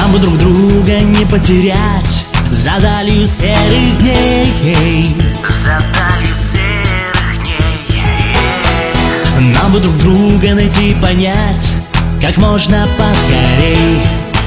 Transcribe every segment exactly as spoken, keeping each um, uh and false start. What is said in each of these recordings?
Нам бы друг друга не потерять за далью серых дней, за далью серых дней. Нам бы друг друга найти и понять как можно поскорей,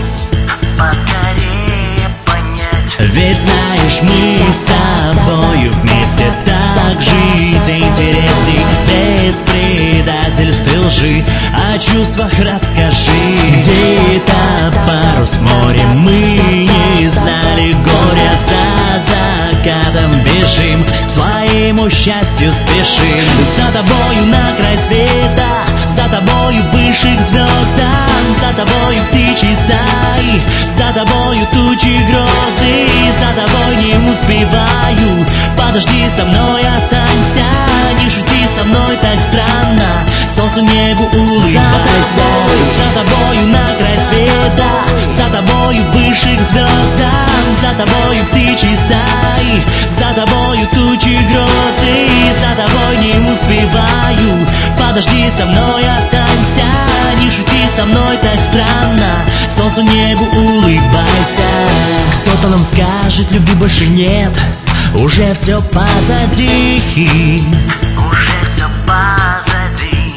поскорее понять. Ведь знаешь, мы с тобою вместе так жить интересней, без предательств и лжи. О чувствах расскажи. Где-то парус в море мы не знали горя, за закатом бежим, к своему счастью спешим. За тобою на край света, за тобою выше к звездам, за тобою птичьи стаи, за тобою тучи грозы, за тобой не успеваю. Подожди со мной, останься, не шути со мной так странно, солнцу небу улыбайся. За тобою на край света, за тобою выше к звездам, за тобою птичьи стаи, за тобою тучи грозы, за тобой не успеваю. Подожди со мной, останься, не шути со мной так странно, солнцу небу улыбайся. Кто-то нам скажет, любви больше нет, уже все позади, уже все позади.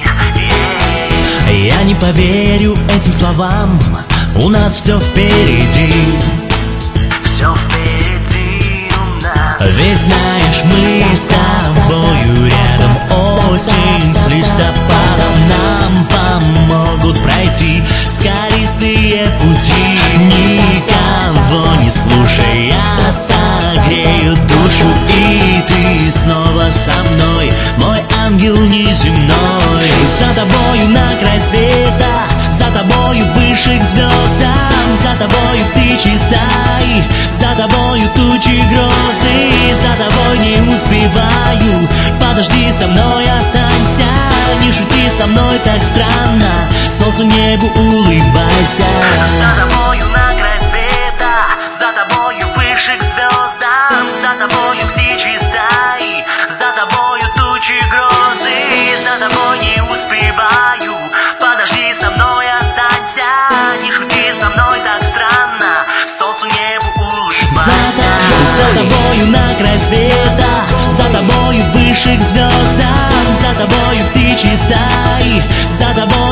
Я не поверю этим словам, у нас все впереди, все впереди у нас. Ведь знаешь, мы с тобою рядом, осень с листопадом нам помогут пройти скалистые пути. Никого не слушай, я согрею душу, и ты снова со мной, мой ангел неземной. За тобою на край света, за тобою выше к звездам, за тобою птичьи стаи, за тобою тучи грозы, за тобой не успеваю. Подожди со мной, останься, не шути со мной так странно, солнцу небу улыбайся. За тобою на край света, за тобою выше к звездам, за тобою птичьи стаи, за тобою тучи грозы, за тобой не успеваю. Подожди со мной, останься, не шути со мной так странно, солнцу небу улыбайся. За тобою на край света, за тобою выше к звездам, за тобою птичьи стаи, за тобой